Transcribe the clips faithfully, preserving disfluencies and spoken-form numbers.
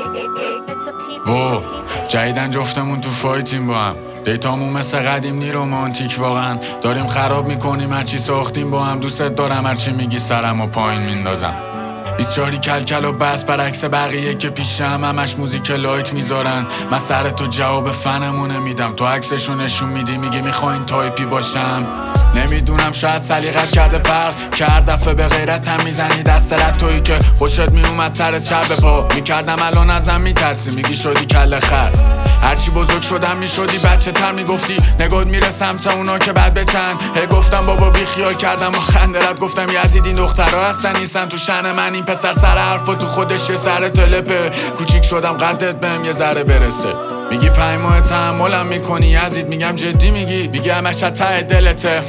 و جدیدن جفتمون تو فایتیم با هم، دیتامون مثل قدیم نی رومانتیک واقعا. داریم خراب میکنیم هرچی ساختیم با هم. دوست دارم هرچی میگی سرم و پایین میندازم. بیست چاری کلکل و بس برعکس بقیه که پیش هم همش موزیک لایت میذارن. من سر تو جواب فنمونه میدم، تو عکسشو نشون میدی میگی میخواین تایپی باشم. نمیدونم شاید سلیقت کرده فرق کرد، دفعه به غیرت هم میزنی دست رد. تویی که خوشت میومد سر چپ پا میکردم الان ازم میترسی میگی شدی کله خر. هرچی بزرگ شدم میشدی بچه تر میگفتی نگات میره سمت اونا که بد بچن. هی گفتم بابا بی خیال کردم و خندرت گفتم یزید این دخترها هستن نیستن تو شن من. این پسر سر حرفا تو خودش یه سر تلپه. کوچیک شدم قدت بهم یه ذره برسه. میگی پنج ماه تحملم میکنی یزید، میگم جدی میگی میگی همش ته دلته.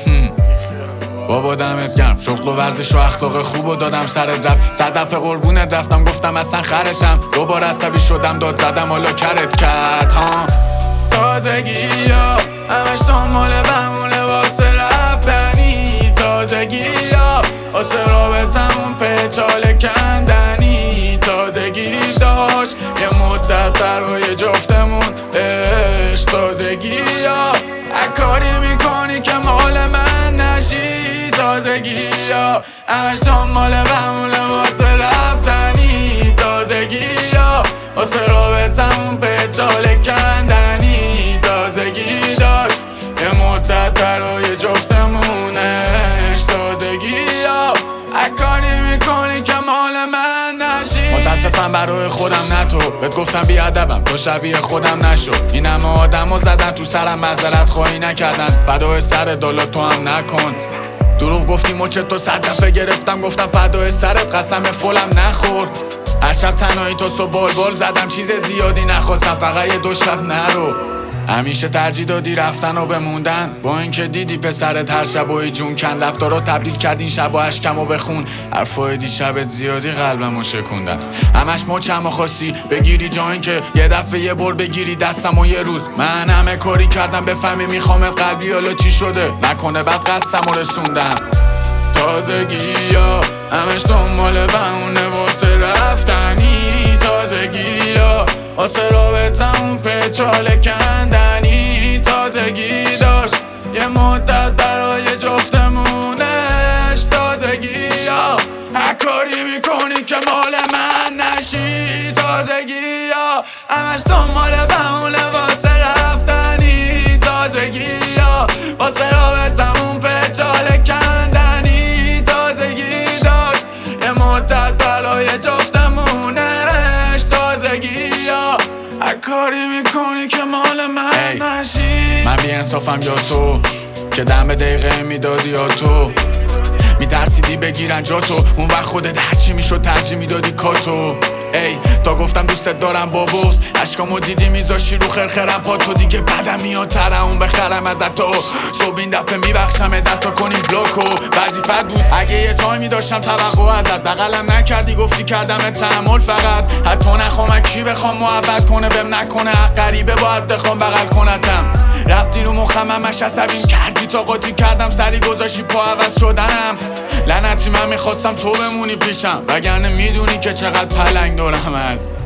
بابا دمت گرم، شغل و ورزش و اخلاق خوب و دادم سرت رفت. صد دفعه قربونت رفتم گفتم اصلا خرتم. دوباره عصبی شدم داد زدم حالا کرت کرد ها. تازگی ها همش دنبال بمونه واسه رفتنی. تازگی ها واسه رابطمون پیچاله کندنی. تازگی داشت یه مدت برای جفتمون عشق. تازگی ها کاری میکنی که مال من نشی. تازگی ها همش دنبال بمونه واسه رفتنی. تازگی ها واسه رابطمون پیچاله کندنی. تازگی داشت یه مدت برای جفتمونش. تازگی ها کاری میکنی که مال من نشی. متاسفم برای خودم نه تو، بهت گفتم بیادبم تو شبیه خودم نشو. این همه آدمو زدن تو سرم معذرت خواهی نکردن. فدای سر دالا تو هم نکن. دروغ گفتی مچ تو صد دفعه گرفتم گفتم فدای سرت قسم فولم نخور. هر شب تنهایی تو سو بال بال زدم چیز زیادی نخواستم فقط یه دو شب نرو. همیشه ترجیح دادی رفتن و بموندن با اینکه دیدی پسرت هر شب و جون کن. رفتارا تبدیل کردین شب و اشکم و بخون. حرفای دیشبت زیادی قلبمو شکوندن. همش مچمو خواستی بگیری جا اینکه یه دفعه یه بار بگیری دستم و یه روز. من همه کاری کردم بفهمی میخوامت قلبی حالا چی شده نکنه بعد قصدمو رسوندم. تازگی ها همش دنبال بمونه واسه رفتنی. تازگی ها واسه رابطمون پیچاله کندنی. تازگی داشت یه مدت برای جفتمونش. تازگی ها هر کاری میکنی که مال من نشی. تازگی ها همش دنبال بمونه واسه رفتنی. تازگی ها واسه رابطمون پیچاله کندنی. تازگی داشت یه مدت برای جفتمونش. تازگی ها هر کاری میکنی که مال من نشی. من بی انصافم یا تو که دم دقیقه میدادی یا تو میترسیدی بگیرن جا تو. اون وقت خودت هرچی میشد ترجیح میدادی کاتو. ای تا گفتم دوستت دارم با بغض اشکامو دیدی میذاشی رو خرخرم پا تو. دیگه بدم میاد ترمون بخرم ازت تو. صبح این دفعه میبخشم دتا کنیم بلوکو. وظیفت بود اگه یه تایمی داشتم توقع ازت بغلم نکردی گفتی کردم تحمل فقط. حتی نخوام کی بخوام محبت کنه بهم نکنه. حق غریبه باید بخوام بغل کنتم. رفتی رو مخم همش عصبیم کردی تا قاطی کردم سری گذاشی پا عوض شدنم. لعنتی من میخواستم تو بمونی پیشم وگرنه میدونی که چقدر پلنگ دورم هست.